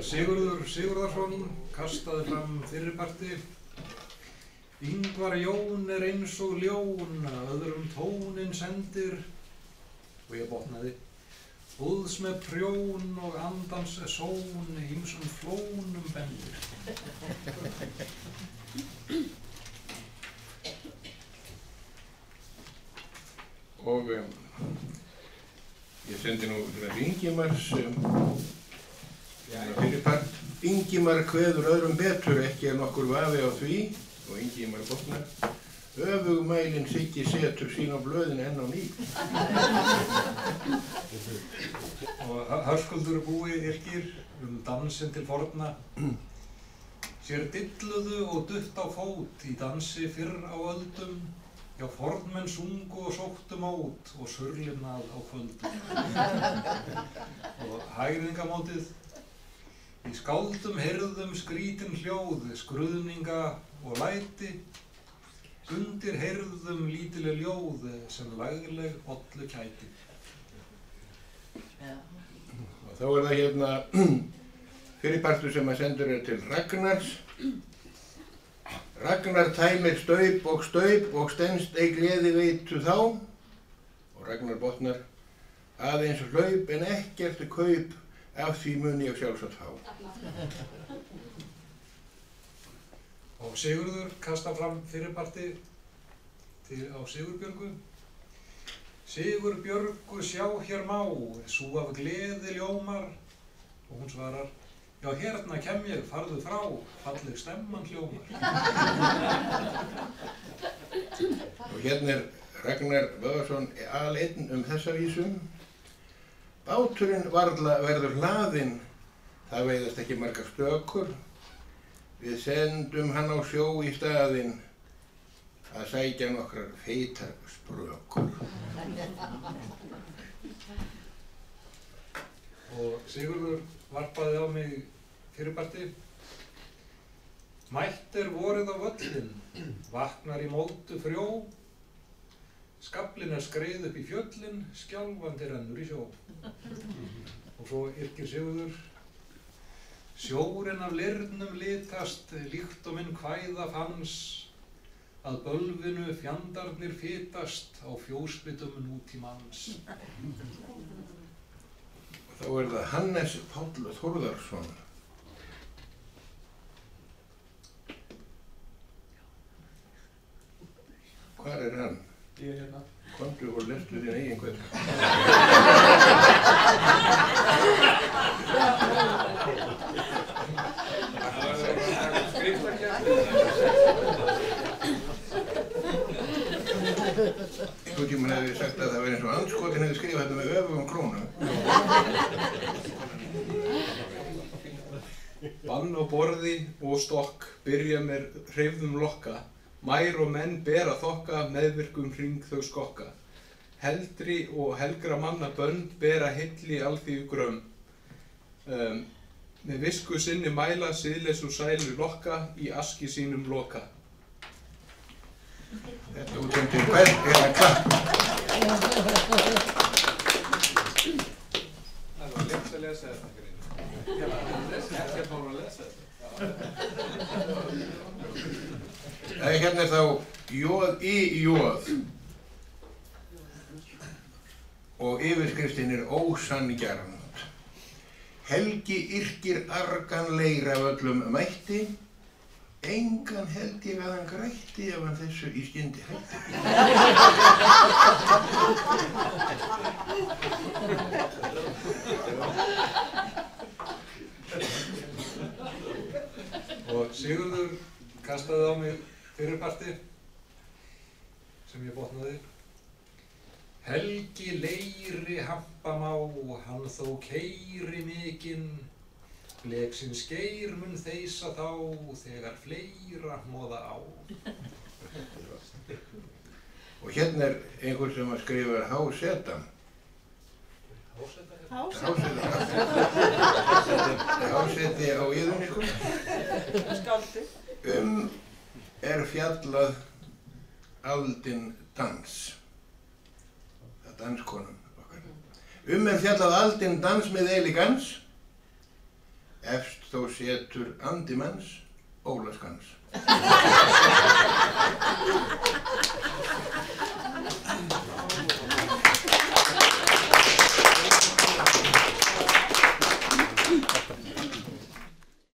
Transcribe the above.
Sigurður Sigurðarson kastaði fram fyrriparti. Ingvar Jón eins og ljón, öðrum tóninn sendir. Og ég botnaði. Búðs með prjón og andans són, ýmsum flónum bendir. Og ég sendi nú Ingimars fyrirpart. Ingimar kveður öðrum betur, ekki nokkur vafi á því, og Ingimar botnar. Öfugmælinn Siggi setur sín á blöðin enn á ný. Og Höskuldur búi yrkir dansinn til forna. Sér dilluðu og dutt á fót í dansi fyrr á öldum. Já, fornmenn sungu og sóttu mót og surlinnað á kvöldum. Og hægringamótið. Í skáldum heyrðum skrítin hljóð, skruðninga og læti. Undir heyrðum lítileg ljóð sem lagleg ollu kæti. Og þá það hérna fyrirpartur sem að sendur til Ragnars. Ragnar tæmir staup og stenst ei gleði veitu þá. Og Ragnar botnar. Aðeins hlaup en ekkert kaup, af því mun ég sjálfsagt fá. Og Sigurður kastar fram fyrirparti á Sigurbjörgu. Sigurbjörgu sjá hér má, sú af gleði ljómar. Og hún svarar, já hérna kem ég, farðu frá, falleg stemman hljómar. Og hérna Ragnar Böðvarsson aleinn þessa vísum. Báturinn varla verður hlaðinn, það veiðast ekki margar stökur. Við sendum hann á sjó í staðinn að sækja nokkrar feitar sprökur. Og Sigurður varpaði á mig fyrirparti. Mætt vorið á völlin, vaknar í moldu frjó. Skaflinn skreið upp í fjöllin, skjálfandi rennur í sjó. Og svo yrkir Sigurður. Sjórinn af lirnum litast, líkt og minn kvæða fanns, að bölvinu fjandarnir fitast á fjósbitum nútímans. Þá það Hannes Páll Þórðarsson. Hvar hann? Ég hérna. Komdu og lestu þín eigin kveðju. Einhvern tímann hefði ég sagt að það væri eins og andskotin hefði skrifað þetta með öfugum krónu. Bann á borði og stokk, byrja með hreyfðum lokka. Mær og menn bera þokka, meðvirkum hring þau skokka. Heldri og helgra manna bönd bera hilli alþýðu grömm. Með visku sinni mæla, siðleys og sælu lokka, í aski sínum loka. Þetta útsendir hvern klapp. Það var létt að lesa þetta, Grín. Ekki fór að lesa þetta. Hérna þá jóð í jóð. Og yfirskriftin ósanngjarnt. Helgi yrkir argan leir af öllum mætti. Engan held ég að hann grætti ef hann þessu í skyndi hætti. Og Sigurður kastaði á mig fyrirparti sem ég botnaði. Helgi leiri hampa má, hann þó keyri mikinn. Bleksins geir mun þeysa þá, þegar fleira hnoða á. Og hérna einhver sem að skrifa háseta. Háseti á yðurníku. Skáldi. Fjallað aldinn dans. Það danskonum okkar. Fjallað aldinn dans með elegans. efst þó setur andi manns ólaskans.